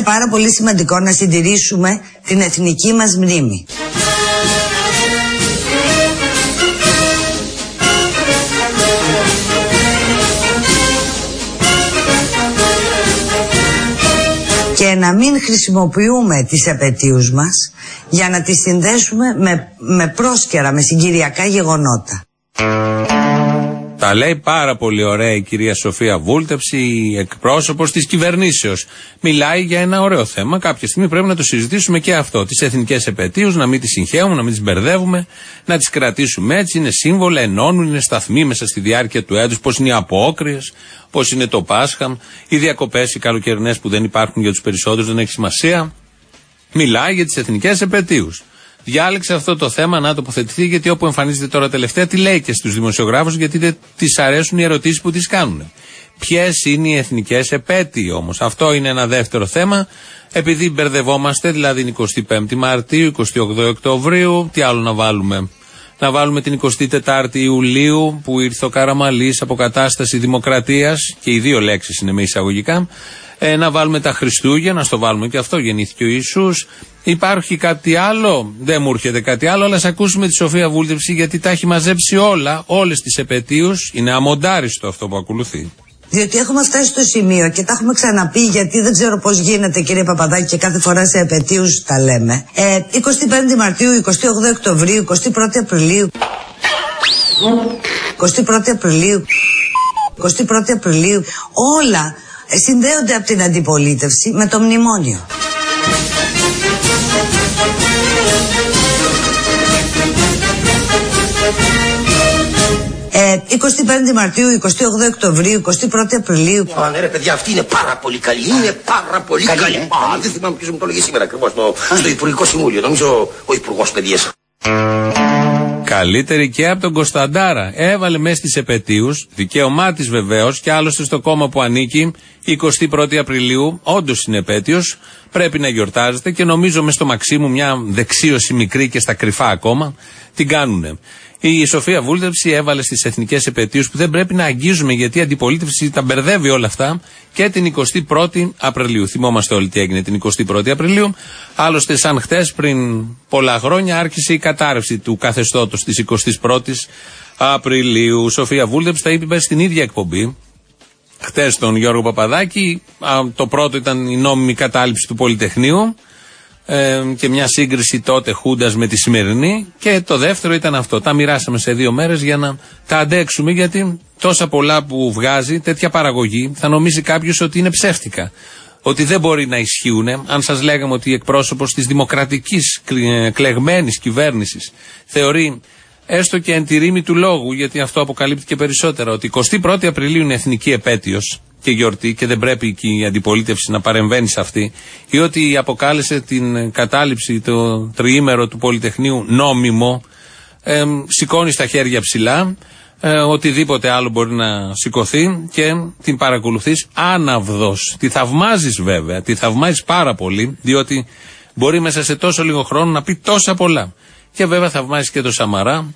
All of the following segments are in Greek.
πάρα πολύ σημαντικό να συντηρήσουμε την εθνική μας μνήμη. Και να μην χρησιμοποιούμε τις επετείους μας για να τις συνδέσουμε με πρόσκαιρα, με συγκυριακά γεγονότα. Τα λέει πάρα πολύ ωραία η κυρία Σοφία Βούλτεψη, η εκπρόσωπος της κυβερνήσεως. Μιλάει για ένα ωραίο θέμα. Κάποια στιγμή πρέπει να το συζητήσουμε και αυτό. Τις εθνικές επετείους, να μην τις συγχαίουμε, να μην τις μπερδεύουμε, να τις κρατήσουμε έτσι. Είναι σύμβολα, ενώνουν, είναι σταθμοί μέσα στη διάρκεια του έτους. Πώς είναι οι απόκριες, πώς είναι το Πάσχα, οι διακοπές, οι καλοκαιρινές που δεν υπάρχουν για τους περισσότερους, δεν έχει σημασία. Μιλάει για τις εθνικές επετείους. Διάλεξε αυτό το θέμα να τοποθετηθεί, γιατί όπου εμφανίζεται τώρα τελευταία, τι λέει και στους δημοσιογράφους, γιατί δεν τις αρέσουν οι ερωτήσεις που τις κάνουν. Ποιες είναι οι εθνικές επέτειοι όμως? Αυτό είναι ένα δεύτερο θέμα. Επειδή μπερδευόμαστε, δηλαδή είναι 25η Μαρτίου, 28 Οκτωβρίου, τι άλλο να βάλουμε? Να βάλουμε την 24η Ιουλίου που ήρθε ο Καραμαλής, αποκατάσταση δημοκρατίας, και οι δύο λέξεις είναι με εισαγωγικά. Να βάλουμε τα Χριστούγεννα, να το βάλουμε και αυτό, γεννήθηκε ο Ιησούς. Υπάρχει κάτι άλλο? Δεν μου έρχεται κάτι άλλο, αλλά ας ακούσουμε τη Σοφία Βούλτεψη, γιατί τα έχει μαζέψει όλες τις επετείους. Είναι αμοντάριστο αυτό που ακολουθεί. Διότι έχουμε φτάσει στο σημείο και τα έχουμε ξαναπεί, γιατί δεν ξέρω πώς γίνεται, κύριε Παπαδάκη, και κάθε φορά σε επετείους τα λέμε. 25η Μαρτίου, 28 Οκτωβρίου, 21η Απριλίου, 21η Απριλίου, 21η Απριλίου, όλα συνδέονται από την αντιπολίτευση με το μνημόνιο. Ε, 25η Μαρτίου, 28 Οκτωβρίου, 21η Απριλίου. Ναι ρε παιδιά, αυτή είναι πάρα πολύ καλή. Είναι πάρα πολύ καλή. Δεν θυμάμαι ποιος μου το λέγε σήμερα ακριβώς στο Υπουργικό Συμβούλιο. Νομίζω ο Υπουργός Παιδείας. Καλύτερη και από τον Κωνσταντάρα. Έβαλε μέσα στις επετείους, δικαίωμά της βεβαίως, και άλλωστε στο κόμμα που ανήκει, 21η Απριλίου, όντως είναι επέτειος, πρέπει να γιορτάζεται, και νομίζω μες στο Μαξίμου μια δεξίωση μικρή και στα κρυφά ακόμα την κάνουνε. Η Σοφία Βούλτεψη έβαλε στις εθνικές επετείους, που δεν πρέπει να αγγίζουμε, γιατί η αντιπολίτευση τα μπερδεύει όλα αυτά, και την 21η Απριλίου. Θυμόμαστε όλοι τι έγινε την 21η Απριλίου. Άλλωστε, σαν χτες πριν πολλά χρόνια, άρχισε η κατάρρευση του καθεστώτος της 21ης Απριλίου. Σοφία Βούλτεψη τα είπε στην ίδια εκπομπή χτες τον Γιώργο Παπαδάκη. Το πρώτο ήταν η νόμιμη κατάληψη του Πολυτεχνείου και μια σύγκριση τότε Χούντας με τη σημερινή, και το δεύτερο ήταν αυτό. Τα μοιράσαμε σε 2 μέρες για να τα αντέξουμε, γιατί τόσα πολλά που βγάζει τέτοια παραγωγή θα νομίζει κάποιος ότι είναι ψεύτικα, ότι δεν μπορεί να ισχύουν. Αν σας λέγαμε ότι η εκπρόσωπος της δημοκρατικής κλεγμένης κυβέρνησης θεωρεί, έστω και εν τη ρήμη του λόγου, γιατί αυτό αποκαλύπτει και περισσότερα, ότι 21η Απριλίου είναι εθνική επέτειος και γιορτή και δεν πρέπει και η αντιπολίτευση να παρεμβαίνει σε αυτή, ή ότι αποκάλεσε την κατάληψη το τριήμερο του Πολυτεχνείου νόμιμο, σηκώνει στα χέρια ψηλά, οτιδήποτε άλλο μπορεί να σηκωθεί και την παρακολουθείς άναυδος. Τη θαυμάζεις βέβαια, τη θαυμάζεις πάρα πολύ, διότι μπορεί μέσα σε τόσο λίγο χρόνο να πει τόσα πολλά. Και βέβαια θαυμάζεις και το Σαμαρά,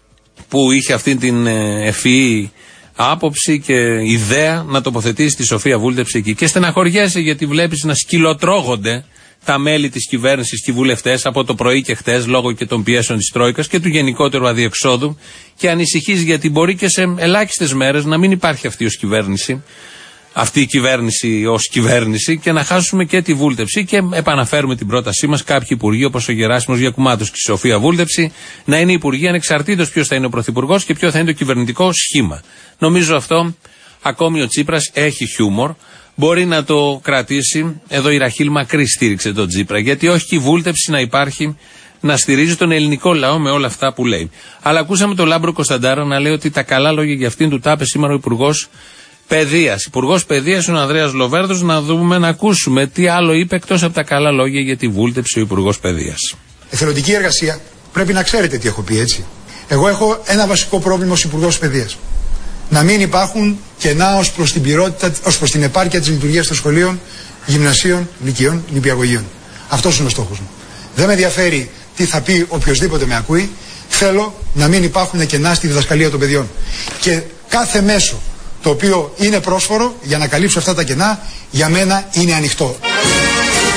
που είχε αυτή την ευφυή άποψη και ιδέα να τοποθετήσει τη Σοφία Βούλτεψη εκεί. Και στεναχωριέσαι, γιατί βλέπεις να σκυλοτρώγονται τα μέλη της κυβέρνησης και οι βουλευτές από το πρωί και χτες, λόγω και των πιέσεων της Τρόικας και του γενικότερου αδιεξόδου, και ανησυχείς, γιατί μπορεί και σε ελάχιστες μέρες να μην υπάρχει αυτή ως κυβέρνηση, αυτή η κυβέρνηση ως κυβέρνηση, και να χάσουμε και τη Βούλτεψη. Και επαναφέρουμε την πρότασή μας, κάποιοι υπουργοί όπως ο Γεράσιμος Γιακουμάτος και η Σοφία Βούλτεψη να είναι υπουργοί ανεξαρτήτως ποιος θα είναι ο πρωθυπουργός και ποιο θα είναι το κυβερνητικό σχήμα. Νομίζω αυτό ακόμη ο Τσίπρας έχει χιούμορ, μπορεί να το κρατήσει. Εδώ η Ραχήλ Μακρύ στήριξε τον Τσίπρα, γιατί όχι και η Βούλτεψη να υπάρχει να στηρίζει τον ελληνικό λαό με όλα αυτά που λέει. Αλλά ακούσαμε τον Λάμπρο Κωνσταντάρα να λέει ότι τα καλά λόγια για αυτήν του τα είπε σήμερα ο Υπουργός Παιδείας. Υπουργός Παιδείας είναι ο Ανδρέας Λοβέρδος. Να δούμε, να ακούσουμε τι άλλο είπε εκτός από τα καλά λόγια για τη Βούλτεψη ο Υπουργός Παιδείας. Εθελοντική εργασία. Πρέπει να ξέρετε τι έχω πει, έτσι. Εγώ έχω ένα βασικό πρόβλημα ως Υπουργός Παιδείας. Να μην υπάρχουν κενά ως προς την ποιότητα, ως προς την επάρκεια της λειτουργίας των σχολείων, γυμνασίων, λυκειών, νηπιαγωγείων. Αυτός είναι ο στόχος μου. Δεν με ενδιαφέρει τι θα πει οποιοδήποτε με ακούει. Θέλω να μην υπάρχουν κενά στη διδασκαλία των παιδιών. Και κάθε μέσο το οποίο είναι πρόσφορο για να καλύψω αυτά τα κενά, για μένα είναι ανοιχτό.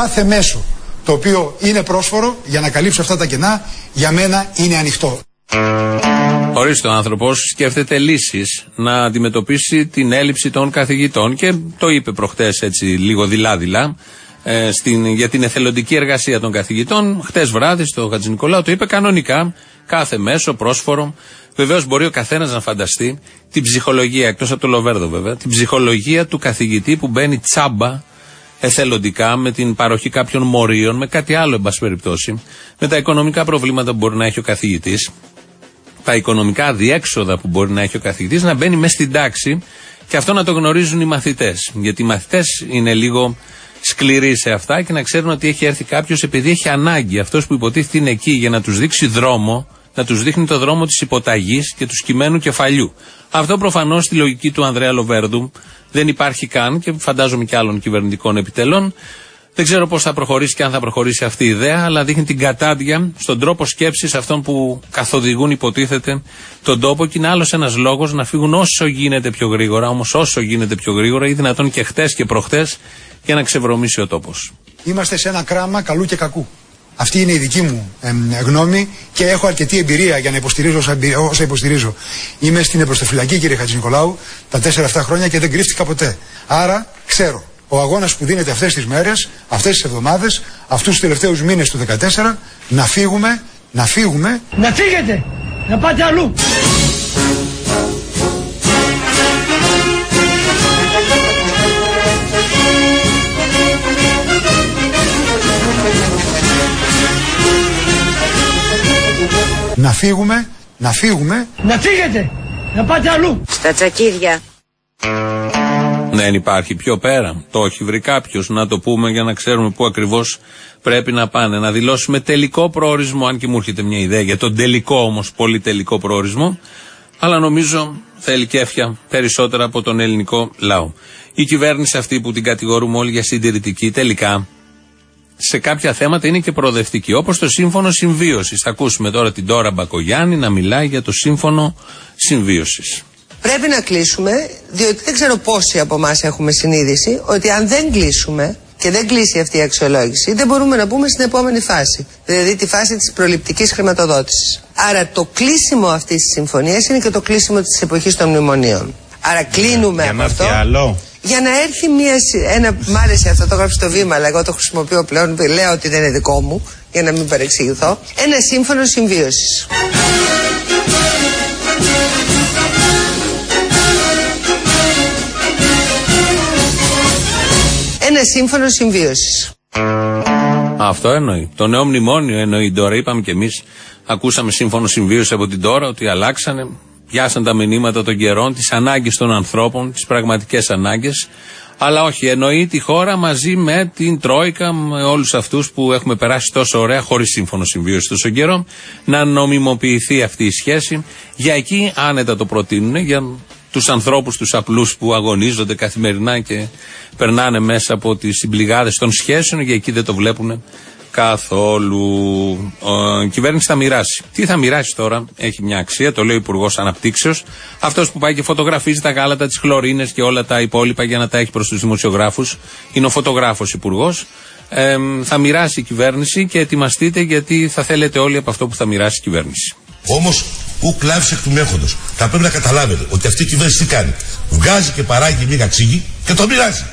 κάθε μέσο το οποίο είναι πρόσφορο για να καλύψει αυτά τα κενά, για μένα είναι ανοιχτό. Ορίστε, ο άνθρωπος σκέφτεται λύσεις να αντιμετωπίσει την έλλειψη των καθηγητών και το είπε προχτές έτσι λίγο δειλά-δειλά για την εθελοντική εργασία των καθηγητών. Χτες βράδυ στο Χατζηνικολάου το είπε κανονικά, κάθε μέσο πρόσφορο. Βεβαίως μπορεί ο καθένας να φανταστεί την ψυχολογία, εκτός από το Λοβέρδο βέβαια, την ψυχολογία του καθηγητή που μπαίνει τσάμπα εθελοντικά με την παροχή κάποιων μορίων, με κάτι άλλο εν πάση περιπτώσει, με τα οικονομικά προβλήματα που μπορεί να έχει ο καθηγητής, τα οικονομικά αδιέξοδα που μπορεί να έχει ο καθηγητής, να μπαίνει μέσα στην τάξη και αυτό να το γνωρίζουν οι μαθητές. Γιατί οι μαθητές είναι λίγο σκληροί σε αυτά και να ξέρουν ότι έχει έρθει κάποιος επειδή έχει ανάγκη. Αυτός που υποτίθεται είναι εκεί για να τους δείξει δρόμο, να τους δείχνει το δρόμο της υποταγής και του σκυμμένου κεφαλιού. Αυτό προφανώς στη λογική του Ανδρέα Λοβέρδου δεν υπάρχει καν και φαντάζομαι και άλλων κυβερνητικών επιτελών. Δεν ξέρω πώς θα προχωρήσει και αν θα προχωρήσει αυτή η ιδέα, αλλά δείχνει την κατάδια στον τρόπο σκέψης αυτών που καθοδηγούν, υποτίθεται, τον τόπο και είναι άλλος ένας λόγος να φύγουν όσο γίνεται πιο γρήγορα, όμως όσο γίνεται πιο γρήγορα ή δυνατόν και χτες και προχτές για να ξεβρωμίσει ο τόπος. Είμαστε σε ένα κράμα καλού και κακού. Αυτή είναι η δική μου γνώμη και έχω αρκετή εμπειρία για να υποστηρίζω όσα υποστηρίζω. Είμαι στην εμπροστοφυλακή, κύριε Χατζηνικολάου, τα 4-7 χρόνια και δεν κρύφτηκα ποτέ. Άρα ξέρω. Ο αγώνας που δίνεται αυτές τις μέρες, αυτές τις εβδομάδες, αυτούς τους τελευταίους μήνες του 2014, να φύγουμε. Να φύγετε! Να πάτε αλλού! Να φύγουμε. Να φύγετε! Να πάτε αλλού! Στα τσακίδια. Δεν υπάρχει πιο πέρα. Το έχει βρει κάποιος. Να το πούμε για να ξέρουμε πού ακριβώς πρέπει να πάνε. Να δηλώσουμε τελικό προορισμό. Αν και μου έρχεται μια ιδέα για τον τελικό όμως, πολύ τελικό προορισμό. Αλλά νομίζω θέλει κέφια περισσότερα από τον ελληνικό λαό. Η κυβέρνηση αυτή που την κατηγορούμε όλοι για συντηρητική, τελικά σε κάποια θέματα είναι και προοδευτική. Όπως το σύμφωνο συμβίωσης. Θα ακούσουμε τώρα την Ντόρα Μπακογιάννη να μιλάει για το σύμφωνο συμβίωσης. Πρέπει να κλείσουμε, διότι δεν ξέρω πόσοι από εμάς έχουμε συνείδηση ότι αν δεν κλείσουμε και δεν κλείσει αυτή η αξιολόγηση, δεν μπορούμε να μπούμε στην επόμενη φάση. Δηλαδή τη φάση της προληπτικής χρηματοδότησης. Άρα το κλείσιμο αυτής της συμφωνίας είναι και το κλείσιμο της εποχής των μνημονίων. Άρα κλείνουμε από αυτό. Για να έρθει μ' άρεσε αυτό, το γράψει στο Βήμα, αλλά εγώ το χρησιμοποιώ πλέον, λέω ότι δεν είναι δικό μου, για να μην παρεξηγηθώ. Ένα σύμφωνο συμβίωσης. Ένα σύμφωνο συμβίωσης. Αυτό εννοεί. Το νέο μνημόνιο εννοεί τώρα. Είπαμε κι εμείς, ακούσαμε σύμφωνο συμβίωση από την Ντόρα, ότι αλλάξανε, πιάσαν τα μηνύματα των καιρών, τις ανάγκες των ανθρώπων, τις πραγματικές ανάγκες. Αλλά όχι, εννοεί τη χώρα μαζί με την Τρόικα, με όλους αυτούς που έχουμε περάσει τόσο ωραία, χωρίς σύμφωνο συμβίωση τόσο καιρό, να νομιμοποιηθεί αυτή η σχέση. Για εκεί άνετα το προτείνουν, για τους ανθρώπους, τους απλούς που αγωνίζονται καθημερινά και περνάνε μέσα από τις συμπληγάδες των σχέσεων, για εκεί δεν το βλέπουν καθόλου. Η κυβέρνηση θα μοιράσει. Τι θα μοιράσει τώρα, έχει μια αξία, το λέει ο Υπουργός Αναπτύξεως. Αυτός που πάει και φωτογραφίζει τα γάλατα, τις χλωρίνες και όλα τα υπόλοιπα για να τα έχει προς τους δημοσιογράφους. Είναι ο φωτογράφος υπουργός. Θα μοιράσει η κυβέρνηση και ετοιμαστείτε, γιατί θα θέλετε όλοι από αυτό που θα μοιράσει η κυβέρνηση. Όμως, ου κλάβεις εκ του μέχοντος. Θα πρέπει να καταλάβετε ότι αυτή η κυβέρνηση τι κάνει. Βγάζει και παράγει λίγα ξύγι και το μοιράζει.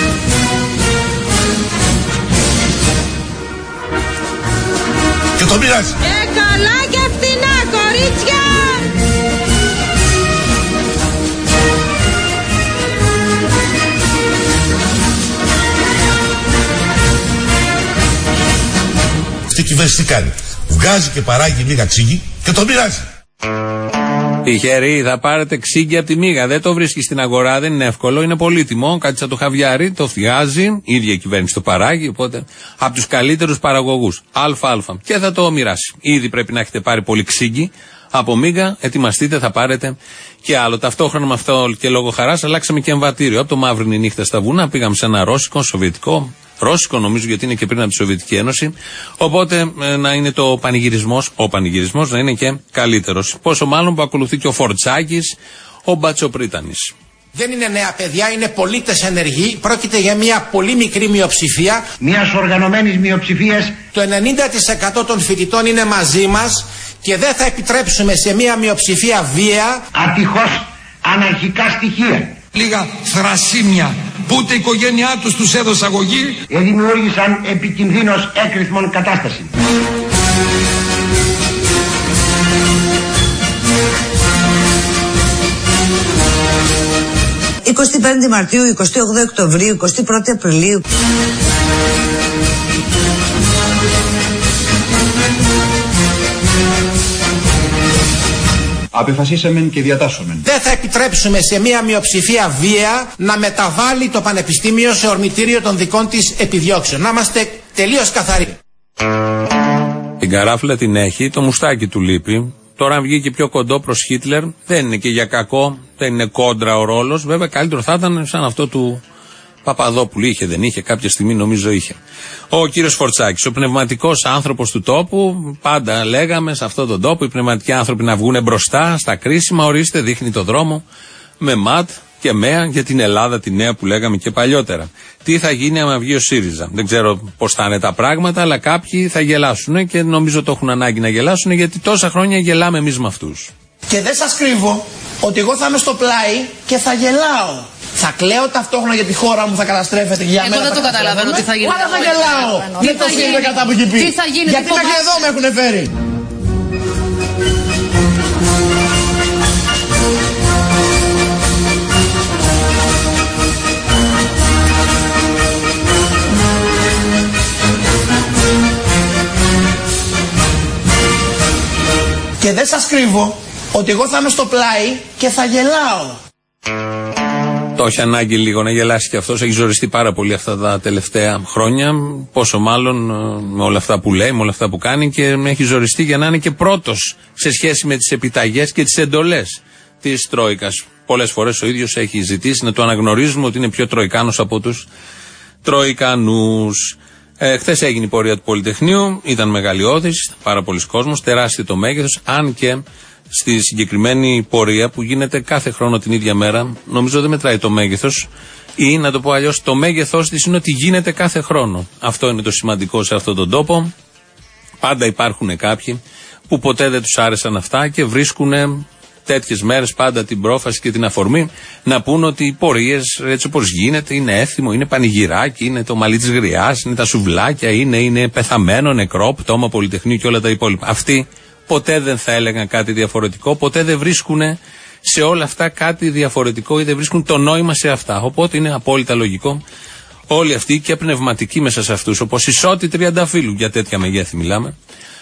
Και το μοιράζει. Καλά και φθηνά, κορίτσια! Αυτή η κυβέρνηση τι κάνει. Βγάζει και παράγει λίγα ξύγι και το μοιράζει. Τυχεροί, θα πάρετε ξύγκι από τη μύγα. Δεν το βρίσκει στην αγορά, δεν είναι εύκολο, είναι πολύτιμο. Κάτι σαν το χαβιάρι, το φτιάζει, η ίδια η κυβέρνηση το παράγει. Οπότε από τους καλύτερους παραγωγούς. Αλφα. Και θα το μοιράσει. Ήδη πρέπει να έχετε πάρει πολύ ξύγκι από μύγα. Ετοιμαστείτε, θα πάρετε και άλλο. Ταυτόχρονα με αυτό και λόγω χαράς αλλάξαμε και εμβατήριο. Από το Μαύρινη νύχτα στα βουνά πήγαμε σε ένα ρώσικο, σοβιετικό. Ρώσικο νομίζω, γιατί είναι και πριν από τη Σοβιετική Ένωση. Οπότε να είναι ο πανηγυρισμός να είναι και καλύτερος. Πόσο μάλλον που ακολουθεί και ο Φορτσάκης, ο Μπατσοπρίτανης. Δεν είναι νέα παιδιά, είναι πολίτες ενεργοί. Πρόκειται για μια πολύ μικρή μειοψηφία. Μιας οργανωμένης μειοψηφίας. Το 90% των φοιτητών είναι μαζί μας και δεν θα επιτρέψουμε σε μια μειοψηφία βία. Ατυχώς αναρχικά στοιχεία. Λίγα θρασίμια που ούτε η οικογένειά τους έδωσε αγωγή. Δημιούργησαν επικινδύνως έκρηθμον κατάσταση. 25 Μαρτίου, 28 Οκτωβρίου, 21 Απριλίου. Απεφασίσαμεν και διατάσσομεν. Δεν θα επιτρέψουμε σε μία μειοψηφία βία να μεταβάλει το πανεπιστήμιο σε ορμητήριο των δικών της επιδιώξεων. Να είμαστε τελείως καθαροί. Την καράφλα την έχει, το μουστάκι του λείπει. Τώρα αν βγήκε πιο κοντό προς Χίτλερ, δεν είναι και για κακό, δεν είναι κόντρα ο ρόλος. Βέβαια καλύτερο θα ήταν σαν αυτό του Παπαδόπουλου. Είχε, δεν είχε, κάποια στιγμή νομίζω είχε. Ο κύριος Φορτσάκης, ο πνευματικός άνθρωπος του τόπου, πάντα λέγαμε σε αυτόν τον τόπο οι πνευματικοί άνθρωποι να βγουν μπροστά στα κρίσιμα. Ορίστε, δείχνει το δρόμο με ΜΑΤ και ΜΕΑ για την Ελλάδα τη νέα που λέγαμε και παλιότερα. Τι θα γίνει άμα βγει ο ΣΥΡΙΖΑ? Δεν ξέρω πώς θα είναι τα πράγματα, αλλά κάποιοι θα γελάσουν και νομίζω το έχουν ανάγκη να γελάσουν, γιατί τόσα χρόνια γελάμε εμείς με αυτούς. Και δεν σας κρύβω ότι εγώ θα είμαι στο πλάι και θα γελάω. Θα κλαίω ταυτόχρονα για τη χώρα μου, θα καταστρέφεται για μένα. Εγώ δεν το καταλαβαίνω τι θα γίνει. Άρα θα γελάω. Δεν το ΣΥΡΙΖΑ κατά που έχει πει. Τι θα γίνει, γιατί μέχρι εδώ με έχουν φέρει. Και δεν σας κρύβω ότι εγώ θα είμαι στο πλάι και θα γελάω. Το έχει ανάγκη λίγο να γελάσει και αυτός. Έχει ζοριστεί πάρα πολύ αυτά τα τελευταία χρόνια. Πόσο μάλλον με όλα αυτά που λέει, με όλα αυτά που κάνει, και έχει ζοριστεί για να είναι και πρώτος σε σχέση με τις επιταγές και τις εντολές της Τρόικας. Πολλές φορές ο ίδιος έχει ζητήσει να το αναγνωρίζουμε ότι είναι πιο Τροικάνος από τους Τροικανούς. Χθες έγινε η πορεία του Πολυτεχνείου, ήταν μεγαλειώδης, πάρα πολλοί κόσμος, τεράστιο το μέγεθος, αν και στη συγκεκριμένη πορεία που γίνεται κάθε χρόνο την ίδια μέρα, νομίζω δεν μετράει το μέγεθος, ή να το πω αλλιώς, το μέγεθός της είναι ότι γίνεται κάθε χρόνο. Αυτό είναι το σημαντικό σε αυτόν τον τόπο. Πάντα υπάρχουν κάποιοι που ποτέ δεν τους άρεσαν αυτά και βρίσκουν τέτοιες μέρες πάντα την πρόφαση και την αφορμή να πούν ότι οι πορείες έτσι όπως γίνεται είναι έθιμο, είναι πανηγυράκι, είναι το μαλλί της γριάς, είναι τα σουβλάκια, είναι πεθαμένο, νεκρό, πτώμα Πολυτεχνείου και όλα τα υπόλοιπα. Αυτοί ποτέ δεν θα έλεγαν κάτι διαφορετικό, ποτέ δεν βρίσκουν σε όλα αυτά κάτι διαφορετικό ή δεν βρίσκουν το νόημα σε αυτά. Οπότε είναι απόλυτα λογικό όλοι αυτοί και πνευματικοί μέσα σε αυτούς, όπως οι Σώτη Τριανταφύλου, για τέτοια μεγέθη μιλάμε,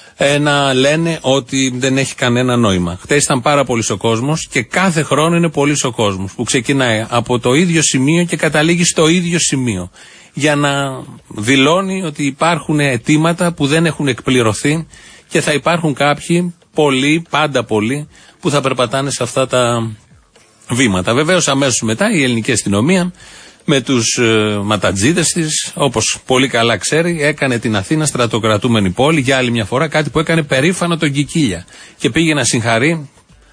να λένε ότι δεν έχει κανένα νόημα. Χτες ήταν πάρα πολύς ο κόσμος και κάθε χρόνο είναι πολύς ο κόσμος που ξεκινάει από το ίδιο σημείο και καταλήγει στο ίδιο σημείο, για να δηλώνει ότι υπάρχουν αιτήματα που δεν έχουν εκπληρωθεί και θα υπάρχουν κάποιοι, πολλοί, πάντα πολλοί, που θα περπατάνε σε αυτά τα βήματα. Βεβαίως αμέσως μετά η ελληνική αστυνομία με τους ματατζίδες της, όπως πολύ καλά ξέρει, έκανε την Αθήνα στρατοκρατούμενη πόλη για άλλη μια φορά, κάτι που έκανε περήφανο τον Κικίλια. Και πήγε να συγχαρεί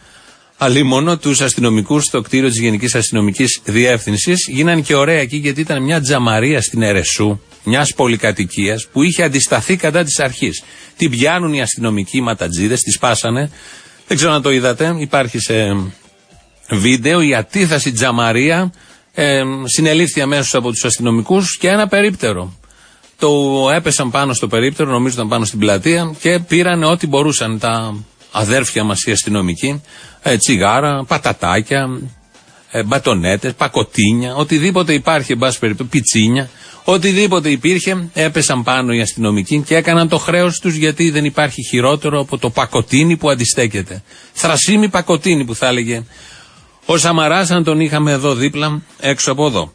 αλίμονο τους αστυνομικούς στο κτίριο της Γενικής Αστυνομικής Διεύθυνσης. Γίνανε και ωραία εκεί, γιατί ήταν μια τζαμαρία στην Ερεσού, μιας πολυκατοικίας που είχε αντισταθεί κατά της αρχής. Την πιάνουν οι αστυνομικοί ματατζίδες, τη σπάσανε. Δεν ξέρω αν το είδατε, υπάρχει σε βίντεο η ατίθαση τζαμαρία. Συνελήφθη αμέσως από τους αστυνομικούς και ένα περίπτερο. Το έπεσαν πάνω στο περίπτερο, νομίζω ήταν πάνω στην πλατεία, και πήραν ό,τι μπορούσαν τα αδέρφια μας οι αστυνομικοί, τσιγάρα, πατατάκια, μπατονέτες, πακοτίνια, οτιδήποτε υπάρχει, εν πάση περιπτώσει, πιτσίνια, οτιδήποτε υπήρχε, έπεσαν πάνω οι αστυνομικοί και έκαναν το χρέος τους, γιατί δεν υπάρχει χειρότερο από το πακοτίνι που αντιστέκεται. Θρασίμι πακοτίνι που θα έλεγε ο Σαμαράς, αν τον είχαμε εδώ δίπλα, έξω από εδώ.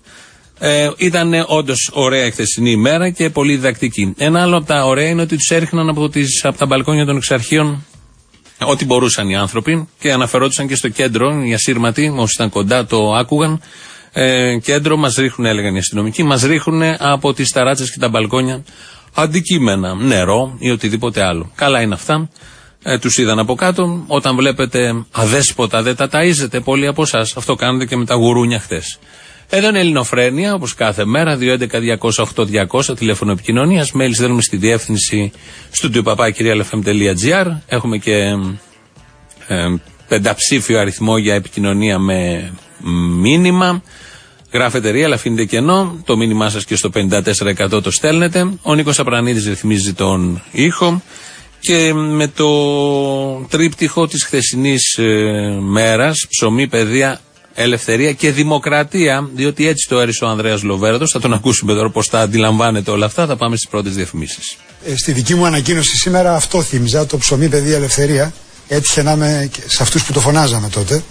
Ήταν όντως ωραία η χθεσινή ημέρα και πολύ διδακτική. Ένα άλλο από τα ωραία είναι ότι τους έριχναν από τα μπαλκόνια των εξαρχείων ό,τι μπορούσαν οι άνθρωποι και αναφερόντουσαν και στο κέντρο. Οι ασύρματοι, όσοι ήταν κοντά, το άκουγαν. Κέντρο μας ρίχνουν, έλεγαν οι αστυνομικοί, μας ρίχνουν από τις ταράτσες και τα μπαλκόνια αντικείμενα, νερό ή οτιδήποτε άλλο. Καλά είναι αυτά. Τους είδαν από κάτω. Όταν βλέπετε αδέσποτα δεν τα ταΐζετε πολλοί από εσάς. Αυτό κάνετε και με τα γουρούνια χτες. Εδώ είναι Ελληνοφρένεια, όπως κάθε μέρα, 211-200-8200, τηλέφωνο επικοινωνίας. Mail στέλνουμε στη διεύθυνση studio@realfm.gr. Έχουμε και πενταψήφιο αριθμό για επικοινωνία με μήνυμα. Γράφετε real, αφήνετε κενό. Το μήνυμά σας και στο 54% το στέλνετε. Ο Νίκος Απρανίδης ρυθμίζει τον ήχο. Και με το τρίπτυχο της χθεσινής μέρας, ψωμί, παιδεία, ελευθερία και δημοκρατία, διότι έτσι το έρισε ο Ανδρέας Λοβέρδος. Θα τον ακούσουμε τώρα πώς τα αντιλαμβάνεται όλα αυτά. Θα πάμε στις πρώτες διαφημίσεις. Στη δική μου ανακοίνωση σήμερα αυτό θύμιζα, το ψωμί, παιδεία, ελευθερία. Έτυχε να είμαι σε αυτούς που το φωνάζαμε τότε.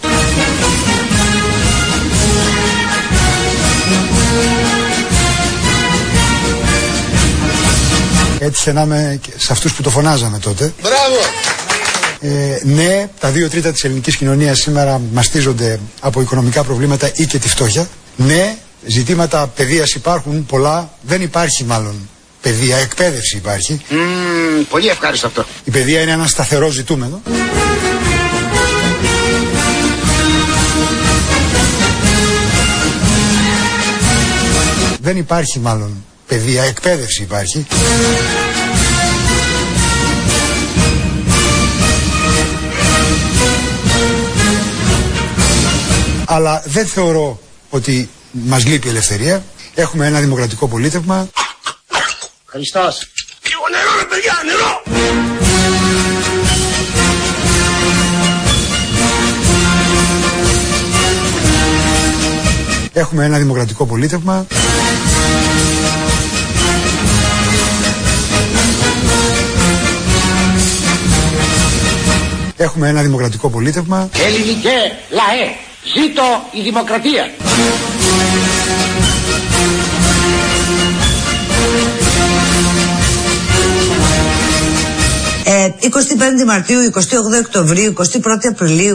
Έτυχε να είμαι σε αυτούς που το φωνάζαμε τότε. Μπράβο! Ναι, τα 2/3 της ελληνικής κοινωνίας σήμερα μαστίζονται από οικονομικά προβλήματα ή και τη φτώχεια. Ναι, ζητήματα παιδείας υπάρχουν πολλά. Δεν υπάρχει μάλλον παιδεία, εκπαίδευση υπάρχει. Πολύ ευχάριστο αυτό. Η παιδεία είναι ένα σταθερό ζητούμενο. Δεν υπάρχει μάλλον παιδεία, εκπαίδευση υπάρχει. Αλλά δεν θεωρώ ότι μας λείπει η ελευθερία. Έχουμε ένα δημοκρατικό πολίτευμα. Χριστός. Λίγο νερό ρε παιδιά, νερό! Έχουμε ένα δημοκρατικό πολίτευμα. Έχουμε ένα δημοκρατικό πολίτευμα. Ελληνικέ λαέ, ζήτω η δημοκρατία. Ε, 25 Μαρτίου, 28 Οκτωβρίου, 21 Απριλίου.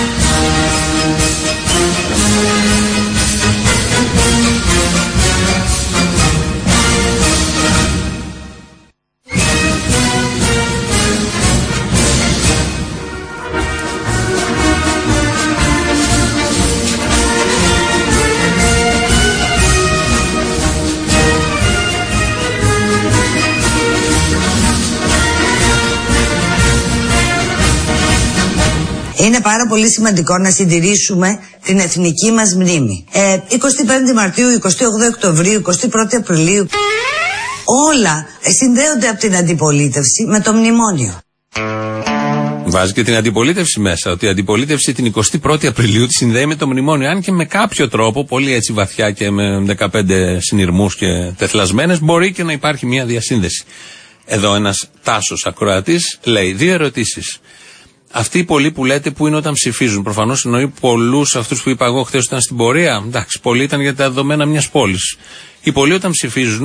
Είναι πάρα πολύ σημαντικό να συντηρήσουμε την εθνική μας μνήμη. 25 Μαρτίου, 28 Οκτωβρίου, 21 Απριλίου, όλα συνδέονται από την αντιπολίτευση με το μνημόνιο. Βάζει και την αντιπολίτευση μέσα, ότι η αντιπολίτευση την 21η Απριλίου τη συνδέει με το μνημόνιο, αν και με κάποιο τρόπο, πολύ έτσι βαθιά και με 15 συνειρμούς και τεθλασμένες, μπορεί και να υπάρχει μια διασύνδεση. Εδώ ένας Τάσος ακροατής λέει 2 ερωτήσεις. Αυτοί οι πολλοί που λέτε που είναι όταν ψηφίζουν, προφανώς εννοεί πολλούς αυτούς που είπα εγώ χθες ήταν στην πορεία. Εντάξει, πολλοί ήταν για τα δεδομένα μιας πόλης. Οι πολλοί όταν ψηφίζουν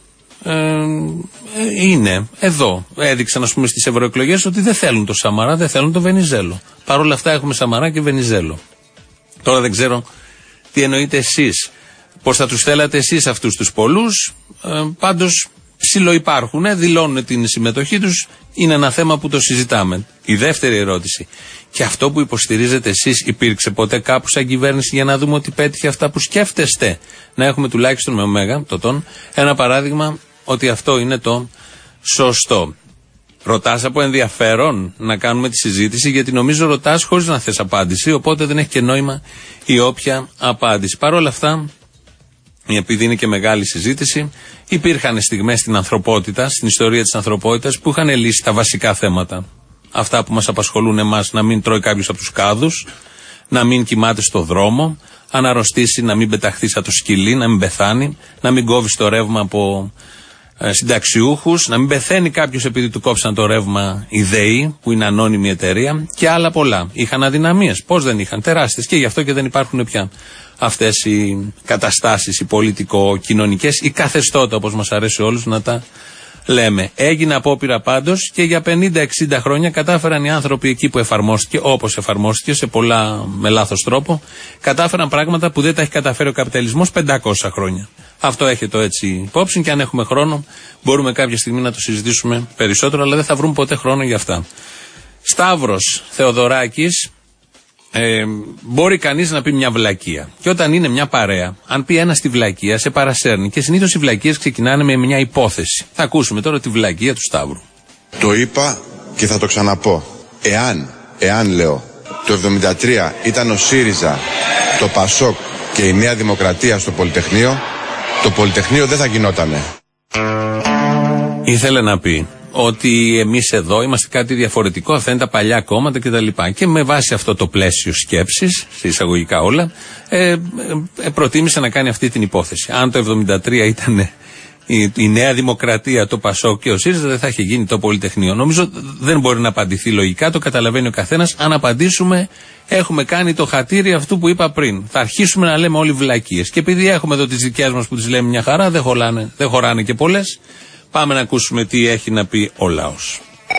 είναι εδώ. Έδειξαν, ας πούμε, στις ευρωεκλογές ότι δεν θέλουν το Σαμαρά, δεν θέλουν το Βενιζέλο. Παρ' όλα αυτά έχουμε Σαμαρά και Βενιζέλο. Τώρα δεν ξέρω τι εννοείτε εσείς. Πώς θα τους θέλατε εσείς αυτούς τους πολλούς. Πάντως ψιλοϊπάρχουν, δηλώνουν την συμμετοχή τους. Είναι ένα θέμα που το συζητάμε. Η δεύτερη ερώτηση. Και αυτό που υποστηρίζετε εσείς, υπήρξε ποτέ κάπου σαν κυβέρνηση για να δούμε ότι πέτυχε αυτά που σκέφτεστε? Να έχουμε τουλάχιστον με ωμέγα, το τόν, ένα παράδειγμα ότι αυτό είναι το σωστό. Ρωτάς από ενδιαφέρον να κάνουμε τη συζήτηση, γιατί νομίζω ρωτάς χωρίς να θες απάντηση, οπότε δεν έχει και νόημα η όποια απάντηση. Παρ' όλα αυτά, επειδή είναι και μεγάλη συζήτηση, υπήρχαν στιγμές στην ανθρωπότητα, στην ιστορία της ανθρωπότητας, που είχαν λύσει τα βασικά θέματα. Αυτά που μας απασχολούν εμάς, να μην τρώει κάποιος από τους κάδους, να μην κοιμάται στο δρόμο, αν αρρωστήσει να μην πεταχθεί σαν το σκυλί, να μην πεθάνει, να μην κόβει το ρεύμα από συνταξιούχους, να μην πεθαίνει κάποιος επειδή του κόψαν το ρεύμα η ΔΕΗ, που είναι ανώνυμη εταιρεία, και άλλα πολλά. Είχαν αδυναμίες. Πώς δεν είχαν? Τεράστιες. Και γι' αυτό και δεν υπάρχουν πια αυτές οι καταστάσεις, οι πολιτικο-κοινωνικές, οι καθεστώτα, όπως μας αρέσει όλους να τα λέμε. Έγινε απόπειρα πάντως και για 50-60 χρόνια κατάφεραν οι άνθρωποι εκεί που εφαρμόστηκε, όπως εφαρμόστηκε, σε πολλά με λάθος τρόπο, κατάφεραν πράγματα που δεν τα έχει καταφέρει ο καπιταλισμός 500 χρόνια. Αυτό έχετε έτσι υπόψη, και αν έχουμε χρόνο μπορούμε κάποια στιγμή να το συζητήσουμε περισσότερο, αλλά δεν θα βρούμε ποτέ χρόνο για αυτά. Σταύρος Θεοδωράκης. Μπορεί κανείς να πει μια βλακεία. Και όταν είναι μια παρέα, αν πει ένα τη βλακεία, σε παρασέρνει. Και συνήθως οι βλακείες ξεκινάνε με μια υπόθεση. Θα ακούσουμε τώρα τη βλακεία του Σταύρου. Το είπα και θα το ξαναπώ. Εάν λέω, το 73 ήταν ο ΣΥΡΙΖΑ, το ΠΑΣΟΚ και η Νέα Δημοκρατία στο Πολυτεχνείο, το Πολυτεχνείο δεν θα γινότανε. Ήθελε να πει ότι εμείς εδώ είμαστε κάτι διαφορετικό, αυτά είναι τα παλιά κόμματα κτλ. Και με βάση αυτό το πλαίσιο σκέψης, σε εισαγωγικά όλα, προτίμησε να κάνει αυτή την υπόθεση. Αν το 73 ήταν η Νέα Δημοκρατία, το ΠΑΣΟΚ και ο ΣΥΡΙΖΑ, δεν θα είχε γίνει το Πολυτεχνείο. Νομίζω δεν μπορεί να απαντηθεί λογικά, το καταλαβαίνει ο καθένας. Αν απαντήσουμε, έχουμε κάνει το χατήρι αυτού που είπα πριν. Θα αρχίσουμε να λέμε όλοι βλακίες. Και επειδή έχουμε εδώ τις δικές μας που τις λέμε μια χαρά, δεν χωράνε και πολλές. Πάμε να ακούσουμε τι έχει να πει ο λαός.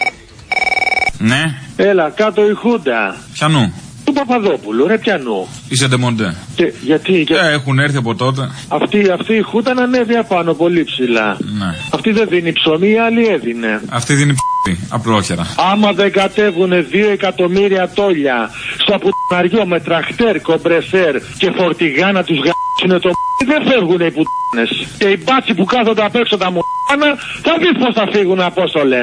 Ναι. Έλα, κάτω η Χούντα. Ποιανού? Του Παπαδόπουλου, ρε πιανού. Είσαι ντεμοντέ. Γιατί? Έχουν έρθει από τότε. Αυτή η Χούντα ανέβει απάνω πολύ ψηλά. Ναι. Αυτή δεν δίνει ψωμί, η άλλη έδινε. Αυτή δίνει απλόχερα. Άμα δεν κατέβουν 2 εκατομμύρια τόλια στο πουταναριό με τραχτέρ, κομπρεσέρ και φορτηγά να τους γάμψουνε το δεν φεύγουν οι πουτάνες. Και οι μπάτσοι που κάθονται απ' έξω τα μουτάνα θα δεις πως θα φύγουν, Απόστολε.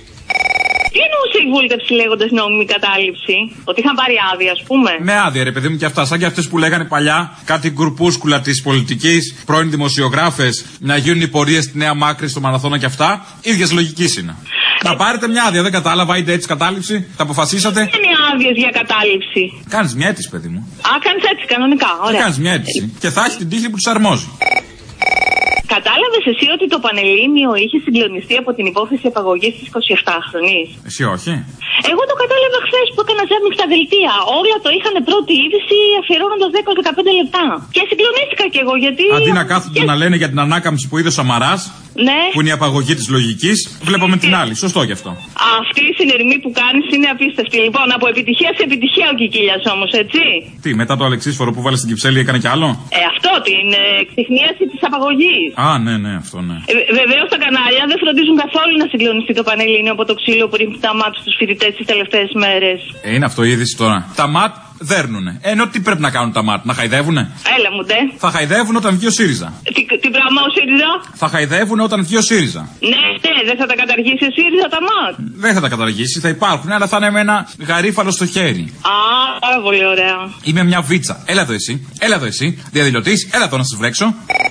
Τι εννοούσε η βούλτευση λέγοντας νόμιμη κατάληψη? Ότι είχαν πάρει άδεια, ας πούμε. Με άδεια, ρε παιδί μου, και αυτά. Σαν και αυτές που λέγανε παλιά κάτι γκρουπούσκουλα της πολιτικής, πρώην δημοσιογράφες, να γίνουν οι πορείες στη Νέα Μάκρη, στο Μαραθώνα και αυτά. Ίδιας λογικής είναι. Να πάρετε μια άδεια, δεν κατάλαβα, είτε έτσι κατάληψη, τα αποφασίσατε. Δεν είναι άδειες για κατάληψη. Κάνεις μια αίτηση, παιδί μου. Κάνεις έτσι, κανονικά. Ωραία. Κάνεις μια αίτηση. Και θα έχει την τύχη που τους αρμόζει. Κατάλαβες εσύ ότι το Πανελλήνιο είχε συγκλονιστεί από την υπόθεση απαγωγής της 28χρονης? Εσύ όχι? Εγώ το κατάλαβα χθες που έκανα ζάπινγκ στα δελτία. Όλα το είχαν πρώτη είδηση αφιερώνοντας 10-15 λεπτά. Και συγκλονίστηκα κι εγώ γιατί. Αντί να κάθονται να λένε για την ανάκαμψη που είδε ο Σαμαράς, ναι, που είναι η απαγωγή της λογικής, βλέπαμε την άλλη. Σωστό γι' αυτό. Αυτή η συνειρμή που κάνεις είναι απίστευτη. Λοιπόν, από επιτυχία σε επιτυχία ο Κικίλιας όμως, έτσι. Τι, μετά το Αλεξίσφορο που βάλε στην Κυψέλη έκανε κι άλλο? Αυτό, την εκτιχνίαση της απαγωγής. Α, ναι, αυτό ναι. Βεβαίως τα κανάλια δεν φροντίζουν καθόλου να συγκλονιστεί το Πανελλήνιο από το ξύλο που ρίχνει τα μάτια στους φοιτητές τις τελευταίες μέρες. Είναι αυτό η είδηση τώρα. Τα ΜΑΤ δέρνουνε. Ενώ τι πρέπει να κάνουν τα ΜΑΤ, να χαϊδεύουνε? Έλα μου ντε. Θα χαϊδεύουν όταν βγει ο ΣΥΡΙΖΑ. Τι πράγμα ο ΣΥΡΙΖΑ? Θα χαϊδεύουν όταν βγει ο ΣΥΡΙΖΑ. Ναι, δεν θα τα καταργήσει ο ΣΥΡΙΖΑ τα ΜΑΤ. Δεν θα τα καταργήσει, θα υπάρχουν, αλλά θα είναι με ένα γαρίφαλο στο χέρι. Πάρα πολύ ωραία. Είμαι μια βίτσα. Έλα εδώ εσύ, διαδηλωτής, έλα εδώ να σας βρέξω.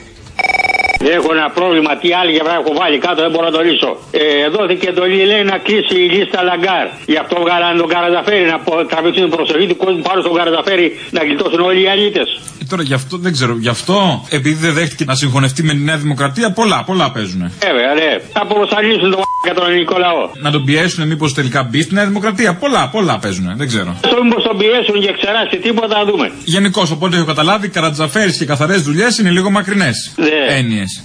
Έχω ένα πρόβλημα, τι άλγευρα έχω βάλει κάτω, δεν μπορώ να το λύσω. Δόθηκε εντολή, λέει, να κλείσει η λίστα Λαγκάρ. Γι' αυτό βγάλανε τον Καρατζαφέρη, να τραβήξουν την προσοχή του κόσμου πάνω στον Καρατζαφέρη, να γλιτώσουν όλοι οι αλήτες. Τώρα γι' αυτό δεν ξέρω, γι' αυτό επειδή δεν δέχτηκε να συγχωνευτεί με τη Νέα Δημοκρατία, πολλά παίζουνε. Βέβαια, ναι. Θα αποπροσαλήσουν τον ελληνικό λαό. Να τον πιέσουν μήπως τελικά μπει στη Νέα Δημοκρατία. Πολλά παίζουνε, δεν ξέρω. Μήπως τον πιέσουν και ξεράσει τίποτα, να δούμε. Γενικώς, οπότε έχω καταλάβει, Καρατζαφέρης και καθαρές δουλειές είναι λίγο μακρινές έννοιες.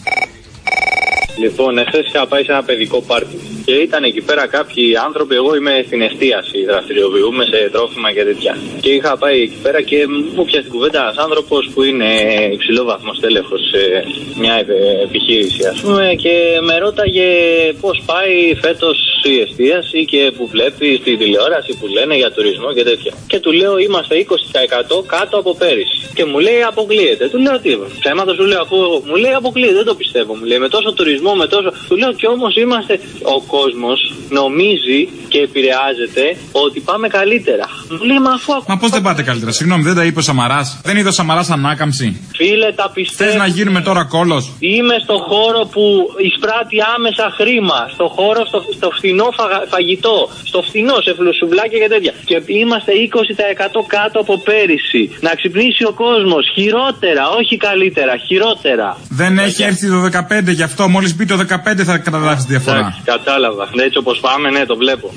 Λοιπόν, εχθές είχα πάει σε ένα παιδικό πάρτι και ήταν εκεί πέρα κάποιοι άνθρωποι. Εγώ είμαι στην εστίαση, δραστηριοποιούμε σε τρόφιμα και τέτοια. Και είχα πάει εκεί πέρα και μου πιάσει την κουβέντα ένας άνθρωπος που είναι υψηλόβαθμος τέλεχος σε μια επιχείρηση, ας πούμε, και με ρώταγε πώς πάει φέτος η εστίαση και που βλέπει στη τηλεόραση που λένε για τουρισμό και τέτοια. Και του λέω είμαστε 20% κάτω από πέρυσι. Και μου λέει αποκλείεται. Του λέω τι, ψέματα σου λέω, αφού μου λέει αποκλείεται, δεν το πιστεύω. Μου λέει με τόσο τουρισμό, με τόσο. Του λέω κι όμως είμαστε. Ο κόσμος νομίζει και επηρεάζεται ότι πάμε καλύτερα. Μου λέει Μα πώς δεν πάτε καλύτερα, συγγνώμη, δεν τα είπε ο Σαμαράς? Δεν είδε ο Σαμαράς ανάκαμψη? Φίλε, τα πιστεύω. Θες να γίνουμε τώρα κόλος? Είμαι στο χώρο που εισπράττει άμεσα χρήμα. Στο χώρο, στο φθηνό φαγητό. Στο φθηνό, σε φλουσουβλάκια και τέτοια. Και είμαστε 20% κάτω από πέρυσι. Να ξυπνήσει ο κόσμος. Χειρότερα, όχι καλύτερα, χειρότερα. Δεν έχει έρθει το 15, γι' αυτό μόλις μπει το 15 θα καταλάβεις τη διαφορά. Εντάξει, κατάλαβα. Έτσι όπως πάμε, ναι, το βλέπω.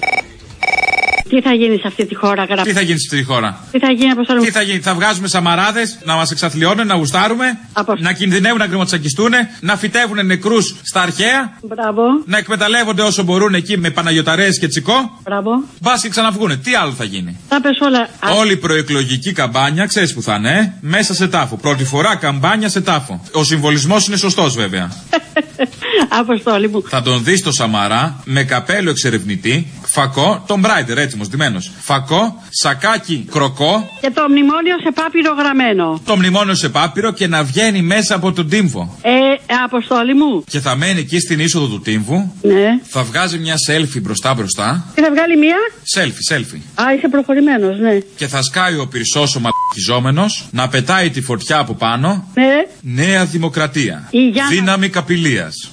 Τι θα γίνει σε αυτή τη χώρα, Τι θα γίνει σε αυτή τη χώρα? Τι θα γίνει, Τι θα γίνει, θα βγάζουμε σαμαράδες, να μας εξαθλιώνουν, να γουστάρουμε, να κινδυνεύουν να γκρεματσακιστούν, να φυτεύουν νεκρούς στα αρχαία. Μπράβο. Να εκμεταλλεύονται όσο μπορούν εκεί με παναγιωταρέες και τσικό. Μπράβο. Μπας και ξαναβγούνε. Τι άλλο θα γίνει? Θα πες όλα. Όλη η προεκλογική καμπάνια, ξέρεις που θα είναι, μέσα σε τάφο. Πρώτη φορά καμπάνια σε τάφο. Ο συμβολισμός είναι σωστός βέβαια. Αποστόλη μου. Θα τον δεις στο Σαμαρά με καπέλο εξερευνητή, Φακό, τον Μπράιντερ, έτσι μοσδημένος. Φακό, σακάκι, κροκό. Και το μνημόνιο σε πάπυρο γραμμένο. Το μνημόνιο σε πάπυρο και να βγαίνει μέσα από τον τύμβο. Αποστόλη μου. Και θα μένει εκεί στην είσοδο του τύμβου. Ναι. Θα βγάζει μια selfie μπροστά. Και θα βγάλει μία. Selfie. Α, είσαι προχωρημένος, ναι. Και θα σκάει ο πυρσός ο μαλακιζόμενος, να πετάει τη φωτιά από πάνω. Ναι. Νέα Δημοκρατία. Δύναμη Καπηλείας.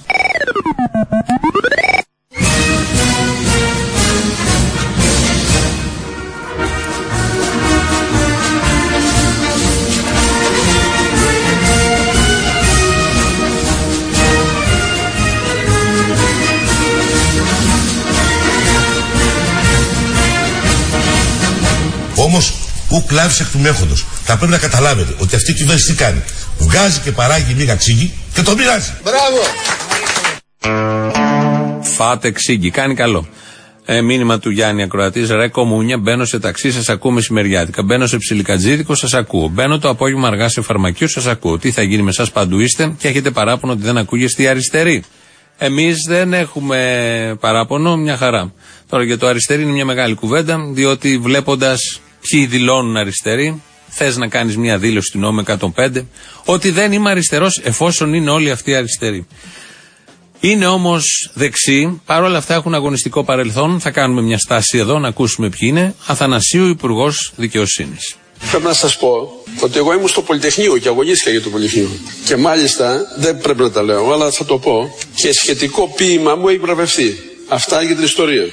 Όμως, ου κλάβησε εκ του μέχοντος. Θα πρέπει να καταλάβετε ότι αυτή η κυβέρνηση τι κάνει. Βγάζει και παράγει λίγα ξύγκι και το μοιράζει. Μπράβο! Φάτε ξύγκι, κάνει καλό. Μήνυμα του Γιάννη Ακροατής. Ρε κομμούνια, μπαίνω σε ταξί, σας ακούω μεσημεριάτικα. Μπαίνω σε ψιλικατζίδικο, σας ακούω. Μπαίνω το απόγευμα αργά σε φαρμακείο, σας ακούω. Τι θα γίνει με εσάς, παντού είστε και έχετε παράπονο ότι δεν ακούγεστε οι αριστεροί. Εμείς δεν έχουμε παράπονο, μια χαρά. Τώρα για το αριστερή είναι μια μεγάλη κουβέντα, διότι βλέποντας ποιοι δηλώνουν αριστεροί, θες να κάνεις μια δήλωση στην νόμο 105, ότι δεν είμαι αριστερός εφόσον είναι όλοι αυτοί αριστεροί. Είναι όμως δεξί, παρόλα αυτά έχουν αγωνιστικό παρελθόν. Θα κάνουμε μια στάση εδώ να ακούσουμε ποιοι είναι. Αθανασίου, Υπουργός Δικαιοσύνης. Πρέπει να σας πω ότι εγώ ήμουν στο Πολυτεχνείο και αγωνίστηκα για το Πολυτεχνείο. Και μάλιστα, δεν πρέπει να τα λέω, αλλά θα το πω, και σχετικό ποίημα μου έχει βραβευτεί. Αυτά για την ιστορία.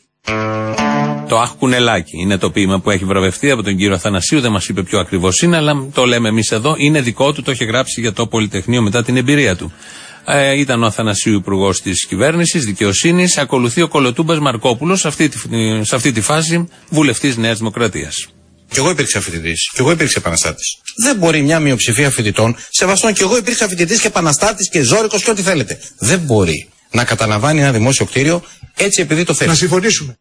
Το Αχ Κουνελάκι είναι το ποίημα που έχει βραβευτεί από τον κύριο Αθανασίου. Δεν μας είπε ποιο ακριβώς είναι, αλλά το λέμε εμείς εδώ. Είναι δικό του, το είχε γράψει για το Πολυτεχνείο μετά την εμπειρία του. Ήταν ο Αθανασίου υπουργός της κυβέρνησης, δικαιοσύνης. Ακολουθεί ο Κολοτούμπας Μαρκόπουλος, σε αυτή τη φάση βουλευτής Νέας Δημοκρατίας. Κι εγώ υπήρξα φοιτητής, κι εγώ υπήρξα επαναστάτης. Δεν μπορεί μια μειοψηφία φοιτητών, σεβαστών κι εγώ υπήρξα φοιτητής και επαναστάτης και ζώρικος και ό,τι θέλετε. Δεν μπορεί να καταλαμβάνει ένα δημόσιο κτίριο έτσι επειδή το θέλει. Να συμφωνήσουμε.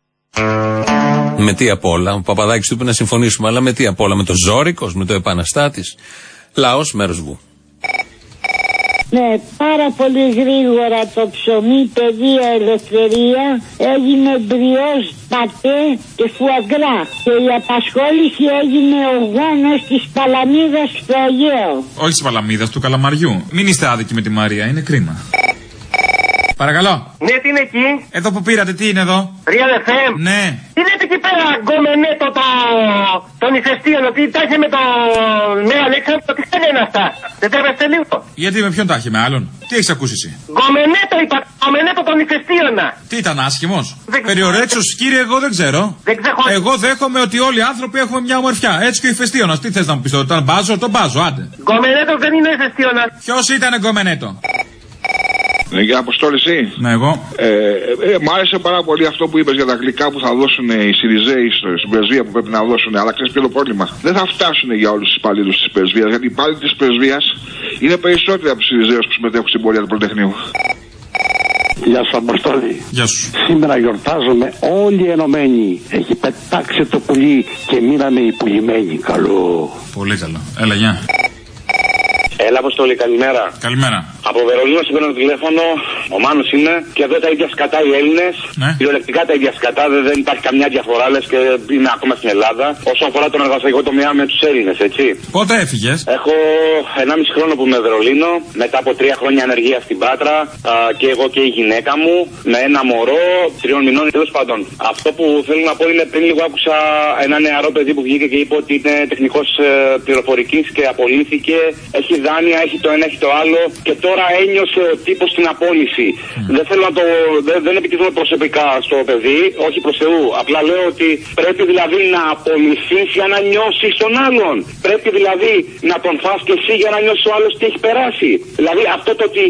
Με τι απ' όλα, ο Παπαδάκης του είπε να συμφωνήσουμε, αλλά με τι απ' όλα, με το ζώρικος, με το επαναστάτης. Λαός, μέρος βου. Ναι, πάρα πολύ γρήγορα το ψωμί, παιδεία, ελευθερία έγινε μπριός, πατέ και φουαγκρά. Και η απασχόληση έγινε ο γόνος της Παλαμίδας στο Αιγαίο. Όχι της Παλαμίδας, του Καλαμαριού. Μην είστε άδικοι με τη Μαρία, είναι κρίμα. Παρακαλώ. Ναι, τι είναι εκεί? Εδώ που πήρατε, τι είναι εδώ? Real FM. Ναι. Τι λέτε εκεί πέρα, γκομενέτο τον ηφαιστείων, ότι τα είχε με τον Νέο Αλέξανδρο, τι είναι αυτά? Δεν τρέπεστε λίγο? Γιατί με ποιον τα είχε, με άλλον? Τι έχεις ακούσει εσύ? Γκομενέτο είπα, γκομενέτο τον ηφαιστείων. Τι ήταν, άσχημος? Περιορέξος, κύριε, εγώ δεν ξέρω. Εγώ δέχομαι ότι όλοι οι άνθρωποι έχουμε μια ομορφιά. Έτσι και ο ηφαιστείωνας. Τι θες να μου πεις τώρα, τον μπάζω, άντε. Γκομενέτο δεν είναι ηφαιστείωνας. Ποιος ήταν γκομενέτο? Για Αποστόλη, εσύ. Ναι, εγώ. Μ' άρεσε πάρα πολύ αυτό που είπες για τα γλυκά που θα δώσουν οι Συριζέοι στην πρεσβεία που πρέπει να δώσουν. Αλλά ξέρεις ποιο είναι το πρόβλημα? Δεν θα φτάσουν για όλους τους υπαλλήλους της πρεσβείας. Γιατί οι υπάλληλοι της πρεσβείας είναι περισσότεροι από τους Συριζέους που συμμετέχουν στην πορεία του Πολυτεχνείου. Γεια σου, Αποστόλη. Γεια σου. Σήμερα γιορτάζουμε όλοι οι ενωμένοι. Έχει πετάξει το πουλί και μείναμε οι πουλημένοι. Καλό. Πολύ καλό. Έλα, γεια. Έλα, Αποστόλη, καλημέρα. Καλημέρα. Από Βερολίνο σε παίρνω τηλέφωνο, ο Μάνος είναι, και εδώ τα ίδια σκατά οι Έλληνες. Ναι. Κυριολεκτικά τα ίδια σκατά, δεν υπάρχει καμιά διαφορά, λες και είμαι ακόμα στην Ελλάδα. Όσον αφορά τον εργασιακό τομέα με τους Έλληνες, έτσι. Πότε έφυγες? Έχω 1,5 χρόνο που είμαι Βερολίνο, μετά από 3 χρόνια ανεργία στην Πάτρα, και εγώ και η γυναίκα μου, με ένα μωρό 3 μηνών. Τέλος πάντων, αυτό που θέλω να πω είναι πριν λίγο άκουσα ένα νεαρό παιδί που βγήκε και είπε ότι είναι τεχνικός πληροφορικής και απολύθηκε. Έχει δάνεια, έχει το ένα, έχει το άλλο και τώρα ένιωσε ο τύπος την απόλυση. Δεν θέλω να το. Δεν επικοινωνώ προσωπικά στο παιδί, όχι προς Θεού. Απλά λέω ότι πρέπει δηλαδή να απολυθείς για να νιώσεις τον άλλον. Πρέπει δηλαδή να τον φας και εσύ για να νιώσεις ο άλλος τι έχει περάσει. Δηλαδή αυτό το ότι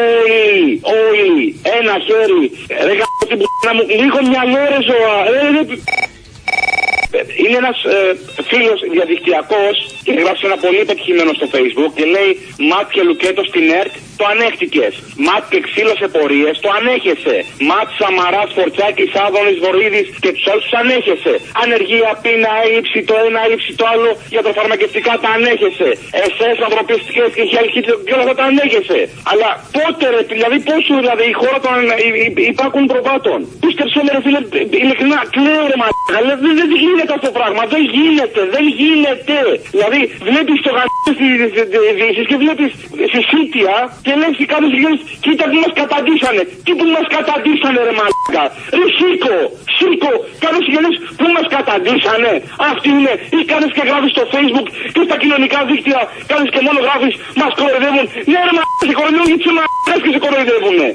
όλοι, ένα χέρι, ρε γ***, την π***να μου, λίγο μυαλό ρε ζωά. Είναι ένας φίλος διαδικτυακός και γράψε ένα πολύ πετυχημένο στο Facebook και λέει Ματ και Λουκέτο στην ΕΡΤ, το ανέχτηκες. Ματ και ξύλο σε πορείες, το ανέχεσαι. Ματ Σαμαράς, Φορτσάκης, Άδωνης, Βορύδης και τους άλλους τους ανέχεσαι. Ανεργία, πείνα, έλλειψη το ένα, έλλειψη το άλλο, γιατροφαρμακευτικά τα ανέχεσαι. Εσές ανθρωπιστικές και χιαλκή και όλα αυτά τα ανέχεσαι. Αλλά πότε ρε, δηλαδή πόσο δηλαδή η χώρα των υπάρχουν προβάτων. Πίστεψε με ρε φίλε, ειλικρινά κλαίω ρε μαλάκα, δεν γίνεται αυτό το πράγμα, δεν γίνεται. Δηλαδή βλέπεις το γαμπ στις ειδήσεις και βλέπεις σε σίτια και λες και κάποιες γύρες, κοίτα που μας καταντήσανε. Τι που μας καταντήσανε ρε μαλάκα. Ρε σήκω, κάποιες γύρες που μας καταντήσανε. Αυτή είναι, ή κάνεις και γράφεις στο Facebook και στα κοινωνικά δίκτυα, κάνεις και μόνο γράφεις, μας κοροϊδεύουν. Ναι ρε μαλάκα, σε κοροϊδεύουν γιατί σε μαλάκες και σε κοροϊδεύουνε.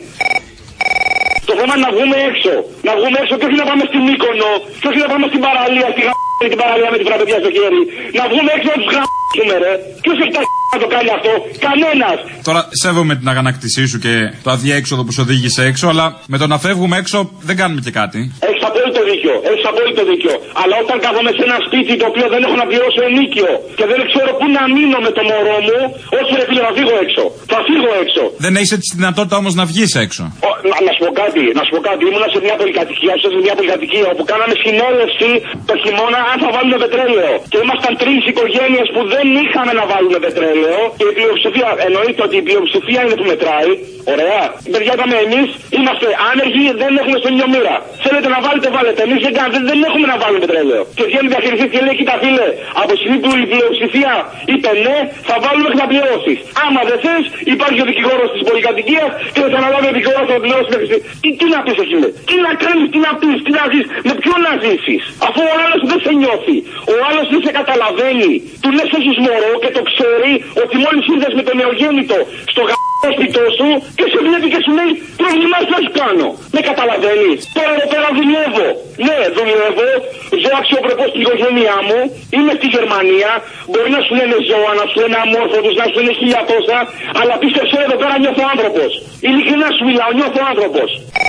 Το θέμα είναι να βγούμε έξω και όχι να πάμε στην Μύκονο και όχι να πάμε στην παραλία, την παραλία με την φραπεδιά στο χέρι. Να βγούμε έξω να τους γαμίσουμε ρε. Ποιος έχει τα να το κάνει αυτό, κανένας. Τώρα σέβομαι την αγανάκτησή σου και το αδιέξοδο που σου οδήγησε έξω, αλλά με το να φεύγουμε έξω δεν κάνουμε και κάτι. Έχεις απόλυτο δίκιο. Αλλά όταν κάθομαι σε ένα σπίτι το οποίο δεν έχω να πληρώσω ενίκιο και δεν ξέρω πού να μείνω με το μωρό μου, όχι ρε φίλε, θα φύγω έξω. Δεν έχεις έτσι τη δυνατότητα όμως να βγεις έξω. Να σου πω κάτι. Ήμουνα σε μια πολυκατοικία όπου κάναμε συνέλευση το χειμώνα αν θα βάλουμε πετρέλαιο. Και ήμασταν 3 οικογένειες που δεν είχαμε να βάλουμε πετρέλαιο. Και η πλειοψηφία, εννοείται ότι η πλειοψηφία είναι που μετράει. Ωραία. Παιδιά, είπαμε εμείς είμαστε άνεργοι, δεν έχουμε στον ίδιο μοίρα. Θέλετε να βάλετε, βάλετε. Εμείς δεν έχουμε να βάλουμε πετρέλαιο. Και βγαίνει διαχειριστής και λέει: κοίτα φίλε, από τη στιγμή που η πλειοψηφία είπε ναι, θα βάλουμε και θα πληρώσεις. Άμα δεν θες, υπάρχει ο δικηγόρος της πολυκατοικίας και θα αναλάβει ο δικηγόρος να πληρώσει μέχρι στιγμή. Τι να πεις εκεί, τι να κάνεις, τι να πεις, τι να ζεις, με ποιον να ζήσεις. Αφού ο άλλος δεν σε νιώθει, ο άλλος δεν σε καταλαβαίνει. Του λες έχεις μωρό και το ξέρει ότι μόλις ήρθες με το νεογέννητο στο σπιτό σου και σε βλέπει και σου λέει πρόβλημα τι να σου κάνω. Με καταλαβαίνεις. Τώρα εδώ πέρα δουλεύω. Ναι, δουλεύω. Ζω αξιοπρεπώς στην οικογένειά μου. Είμαι στη Γερμανία. Μπορεί να σου λένε ζώα, να σου λένε αμόρφωτους, να σου λένε 1000 τόσα. Αλλά πίστεψε εδώ πέρα νιώθω άνθρωπος. Ειλικρινά σου μιλάω, νιώθω άνθρωπος.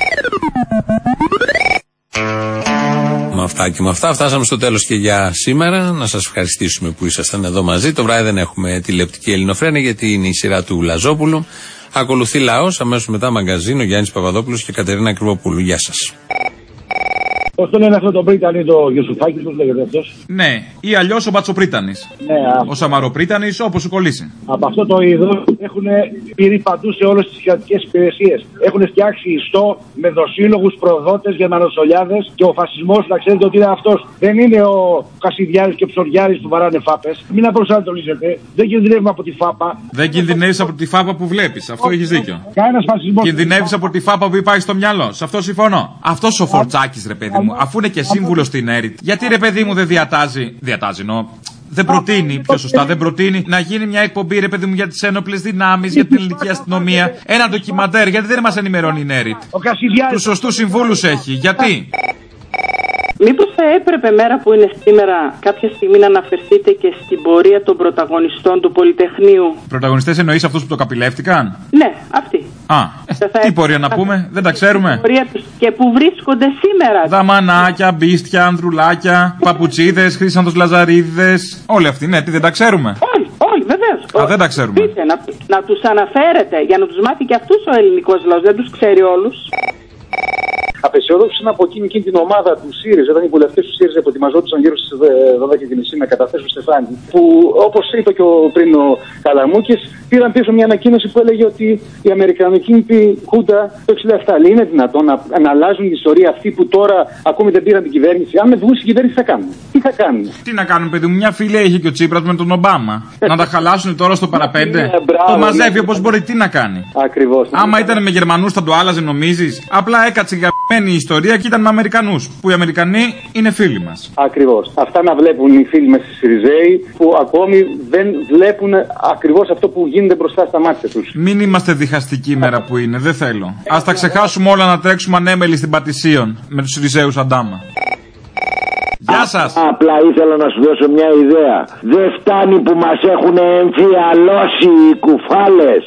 Με αυτά και με αυτά φτάσαμε στο τέλος και για σήμερα. Να σας ευχαριστήσουμε που ήσασταν εδώ μαζί. Το βράδυ δεν έχουμε τηλεοπτική ελληνοφρένεια γιατί είναι η σειρά του Λαζόπουλου. Ακολουθεί Λαός, αμέσως μετά Μαγκαζίνο, Γιάννης Παπαδόπουλος και Κατερίνα Κρυβοπούλου. Γεια σας. Πώς το λένε αυτό το Πρίτανη, το Γιουσουφάκη, πώς λέγεται αυτός? Ναι, ή αλλιώς ο Μπατσοπρίτανης. Ναι, ο Σαμαροπρίτανης, όπως σου κολλήσει. Από αυτό το είδος έχουν πήρει παντού σε όλες τις κρατικές υπηρεσίες. Έχουν φτιάξει ιστό με δοσύλλογους, προδότες, γερμανοσολιάδες και ο φασισμός, να ξέρετε ότι είναι αυτός. Δεν είναι ο Κασιδιάρης και Ψωριάρης που βαράνε φάπες. Μην απροσανατολίζετε. Δεν κινδυνεύουμε από τη φάπα. Δεν κινδυνεύεις από τη φάπα που βλέπεις. Αυτό έχεις δίκιο. Κανένας φασισμός. Κινδυνεύεις από τη φάπα που υπάρχει στο μυαλό. Σε αυτό συμφωνώ. Αυτός ο Φορτσάκης, ρε παιδί μου, αφού είναι και σύμβουλος στην ΕΡΤ, γιατί ρε παιδί μου δεν διατάζει δεν προτείνει, πιο σωστά, δεν προτείνει να γίνει μια εκπομπή, ρε παιδί μου, για τις ένοπλες δυνάμεις, για την ελληνική αστυνομία. Ένα ντοκιμαντέρ, γιατί δεν μας ενημερώνει η ΕΡΤ. Τους σωστούς συμβούλους έχει. Γιατί? Μήπως θα έπρεπε μέρα που είναι σήμερα κάποια στιγμή να αναφερθείτε και στην πορεία των πρωταγωνιστών του Πολυτεχνείου? Πρωταγωνιστές εννοείς αυτούς που το καπηλεύτηκαν? Ναι, αυτοί. Τι πορεία να πούμε, δεν τα ξέρουμε. Και που βρίσκονται σήμερα. Δαμανάκια, μπίστια, ανδρουλάκια, παπουτσίδες, Χρύσαντος Λαζαρίδες. Όλοι αυτοί, ναι, τι δεν τα ξέρουμε? Όχι, βεβαίως. Δεν τα ξέρουμε. Πείτε, να τους αναφέρετε για να τους μάθει και αυτούς ο ελληνικός λαός, δεν τους ξέρει όλους. Απεσιόδοξο από εκείνη την ομάδα του ΣΥΡΙΖΑ, όταν οι βουλευτές του ΣΥΡΙΖΑ ετοιμαζόντουσαν γύρω στις 12:30 να καταθέσουν Στεφάνη, που όπως είπε και πριν ο Καλαμούκης, πήραν πίσω μια ανακοίνωση που έλεγε ότι η αμερικανική χούντα το 67. Λέει, είναι δυνατόν να αλλάζουν η ιστορία αυτή που τώρα ακόμη δεν πήραν την κυβέρνηση? Αν με βγουν στην κυβέρνηση, θα κάνουν. Τι θα κάνουν? Τι να κάνουν, παιδί μου, μια φίλη έχει και ο Τσίπρας με τον Ομπάμα. Να τα χαλάσουν τώρα στο παραπέντε. Το μαζεύει όπως μπορεί, τι να κάνει. Ακριβώς. Άμα ήταν με Γερμανούς θα το άλλαζε, νομίζεις? Απλά έκατσε η ιστορία και ήταν με Αμερικανούς, που οι Αμερικανοί είναι φίλοι μας. Ακριβώς. Αυτά να βλέπουν οι φίλοι μας οι Σιριζέοι, που ακόμη δεν βλέπουν ακριβώς αυτό που γίνεται μπροστά στα μάτια τους. Μην είμαστε διχαστικοί μέρα που είναι, δεν θέλω. Ας τα ξεχάσουμε όλα να τρέξουμε ανέμελοι στην Πατησίων με τους Σιριζέους αντάμα. Γεια σας. Απλά ήθελα να σου δώσω μια ιδέα. Δεν φτάνει που μας έχουν εμφιαλώσει οι κουφάλες.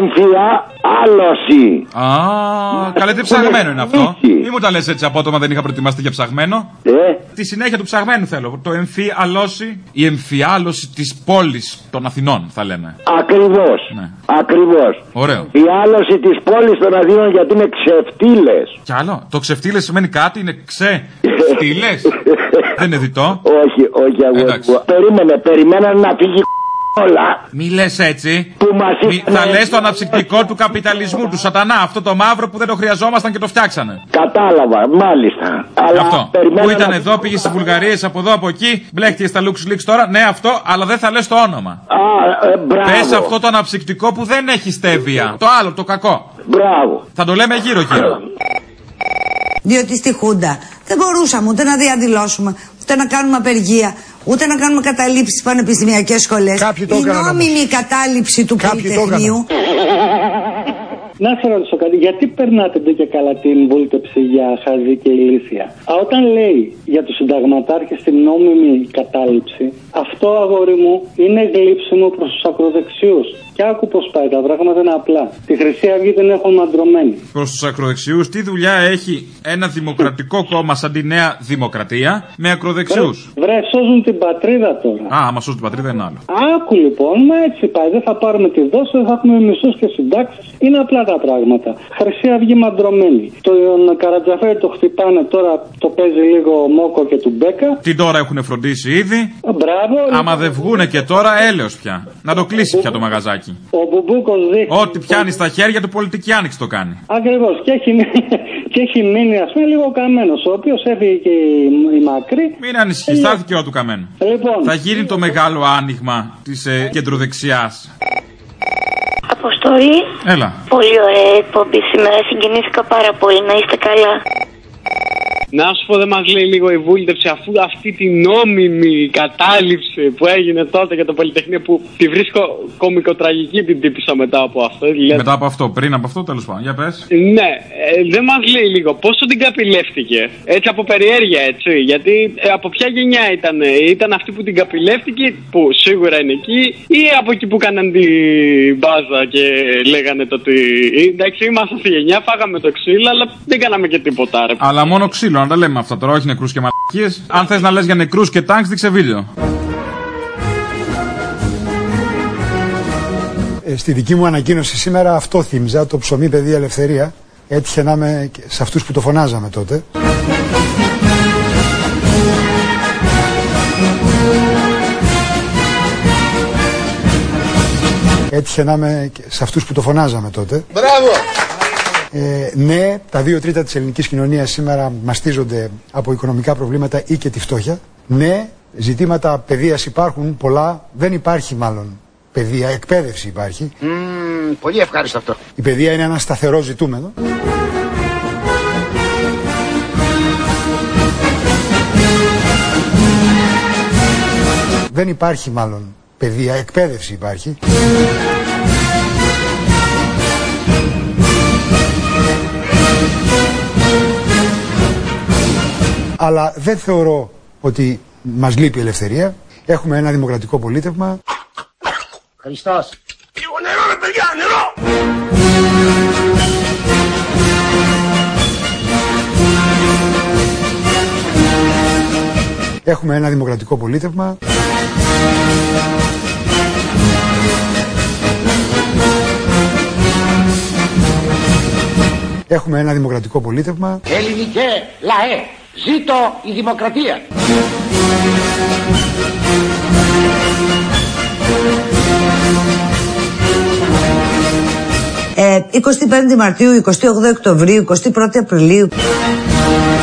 Εμφιάλωση. Α, καλέ, τι ψαγμένο είναι αυτό. Μη μου τα λες έτσι απότομα, δεν είχα προετοιμαστεί για ψαγμένο. Τη συνέχεια του ψαγμένου θέλω. Το εμφιάλωση, η εμφιάλωση της πόλης των Αθηνών, θα λέμε. Ακριβώς. Ναι. Ακριβώς. Ωραίο. Η άλωση της πόλης των Αθηνών, γιατί είναι ξεφτύλες. Κι άλλο. Το ξεφτύλες σημαίνει κάτι, είναι ξεφτύλες. Δεν είναι διτό. Όχι, αγόρι μου. Περιμέναν να φύγει όλα. Μη λες έτσι. Θα λες το αναψυκτικό του καπιταλισμού, του σατανά. Αυτό το μαύρο που δεν το χρειαζόμασταν και το φτιάξανε. Κατάλαβα, μάλιστα. Αλλά αυτό. Που ήταν εδώ, πήγε στις Βουλγαρίες, από εδώ, από εκεί. Μπλέχτηκε στα LuxLeaks τώρα. Ναι, αυτό, αλλά δεν θα λες το όνομα. Πες αυτό το αναψυκτικό που δεν έχει στέβια. Το άλλο, το κακό. Μπράβο. Θα το λέμε γύρω-γύρω. Διότι στη Χούντα δεν μπορούσαμε ούτε να διαδηλώσουμε, ούτε να κάνουμε απεργία, ούτε να κάνουμε καταλήψεις στις πανεπιστημιακές σχολές. Η νόμιμη κατάληψη του Πολυτεχνείου. Να σε ρωτήσω κάτι, γιατί περνάτε ντε και καλά την βούλτεψη για χαζή και ηλίθια? Όταν λέει για τους συνταγματάρχες την νόμιμη κατάληψη, αυτό, αγόρι μου, είναι γλύψιμο προς τους ακροδεξιούς. Και άκου πως πάει, τα πράγματα είναι απλά. Τη Χρυσή Αυγή την έχουν μαντρωμένη. Προς τους ακροδεξιούς, τι δουλειά έχει ένα δημοκρατικό κόμμα σαν τη Νέα Δημοκρατία με ακροδεξιούς? Βρε, σώζουν την πατρίδα τώρα. Α, άμα σώζουν την πατρίδα είναι άλλο. Άκου λοιπόν, μα έτσι πάει. Δεν θα πάρουμε τη δόση, δεν θα έχουμε μισούς και συντάξεις. Είναι απλά τα πράγματα. Χρυσή Αυγή μαντρωμένη. Τον Καρατζαφέρη το χτυπάνε τώρα, το παίζει λίγο Μόκο και του Μπέκα. Την τώρα έχουν φροντίσει ήδη. Μπράβο. Άμα δεν βγούνε και τώρα, έλεος πια. Να το κλείσει πια το μαγαζάκι. Ο Μπουμπούκος δείχνει. Ό,τι πιάνει στα χέρια του, πολιτική άνοιξη το κάνει. Ακριβώς. Και έχει μείνει, ας πούμε, λίγο καμένος. Ο οποίος έφυγε και η Μακρύ. Μην ανησυχείς, θα έρθει και ώρα του καμένου. Λοιπόν, θα γίνει το μεγάλο άνοιγμα της κεντροδεξιάς. Αποστολή. Έλα. Πολύ ωραία εκπομπή σήμερα. Συγκινήθηκα πάρα πολύ. Να είστε καλά. Να σου πω, δεν μας λέει λίγο η βούλτεψη, αφού αυτή την νόμιμη κατάληψη που έγινε τότε για το Πολυτεχνείο, που τη βρίσκω κωμικοτραγική την τύπησα μετά από αυτό. Δηλαδή... Μετά από αυτό, πριν από αυτό, τέλος πάντων. Για πες. Ναι, δεν μας λέει λίγο πόσο την καπηλεύτηκε. Έτσι από περιέργεια, έτσι. Γιατί από ποια γενιά ήταν αυτή που την καπηλεύτηκε, που σίγουρα είναι εκεί, ή από εκεί που κάναν την μπάζα και λέγανε το ότι εντάξει, είμαστε στη γενιά, φάγαμε το ξύλο, αλλά δεν κάναμε και τίποτα. Ρε. Αλλά μόνο ξύλο. Να τα λέμε αυτά τώρα, όχι νεκρούς και μαλακίες. Αν θες να λες για νεκρούς και τάγκς, δείξε βίντεο. Στη δική μου ανακοίνωση σήμερα αυτό θύμιζα, το ψωμί, παιδεία, ελευθερία. Έτυχε να είμαι σε αυτούς που το φωνάζαμε τότε. Έτυχε να είμαι σε αυτούς που το φωνάζαμε τότε. Μπράβο! Ναι, τα 2/3 της ελληνικής κοινωνίας σήμερα μαστίζονται από οικονομικά προβλήματα ή και τη φτώχεια. Ναι, ζητήματα παιδείας υπάρχουν πολλά, δεν υπάρχει μάλλον παιδεία, εκπαίδευση υπάρχει. Πολύ ευχάριστο αυτό. Η παιδεία είναι ένα σταθερό ζητούμενο. Δεν υπάρχει μάλλον παιδεία, εκπαίδευση υπάρχει. Αλλά δεν θεωρώ ότι μας λείπει η ελευθερία. Έχουμε ένα δημοκρατικό πολίτευμα. Χριστός. Λίγο νερό, ρε παιδιά, νερό! Έχουμε ένα δημοκρατικό πολίτευμα. Έχουμε ένα δημοκρατικό πολίτευμα. Ελληνικέ λαέ, ζήτω η δημοκρατία. 25 Μαρτίου, 28 Οκτωβρίου, 21 Απριλίου.